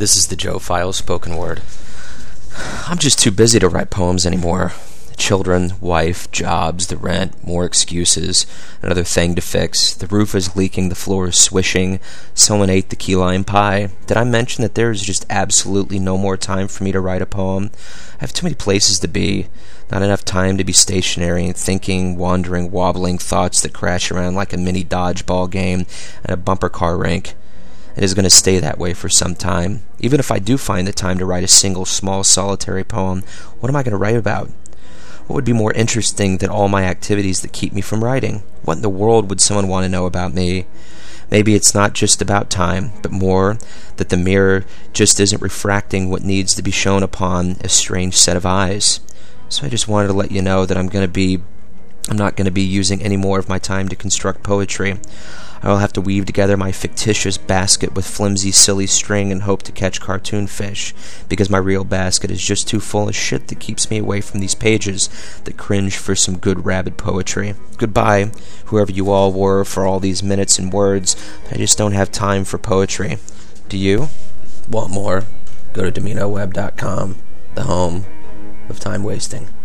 This is the Joe File spoken word. I'm just too busy to write poems anymore. Children, wife, jobs, the rent, more excuses, another thing to fix. The roof is leaking, the floor is swishing. Someone ate the key lime pie. Did I mention that there is just absolutely no more time for me to write a poem? I have too many places to be. Not enough time to be stationary and thinking, wandering, wobbling thoughts that crash around like a mini dodgeball game at a bumper car rink. It is going to stay that way for some time. Even if I do find the time to write a single, small, solitary poem, what am I going to write about? What would be more interesting than all my activities that keep me from writing? What in the world would someone want to know about me? Maybe it's not just about time, but more that the mirror just isn't refracting what needs to be shown upon a strange set of eyes. So I just wanted to let you know that I'm not going to be using any more of my time to construct poetry. I will have to weave together my fictitious basket with flimsy, silly string and hope to catch cartoon fish, because my real basket is just too full of shit that keeps me away from these pages that cringe for some good rabid poetry. Goodbye, whoever you all were, for all these minutes and words. I just don't have time for poetry. Do you? Want more? Go to DominoWeb.com, the home of time wasting.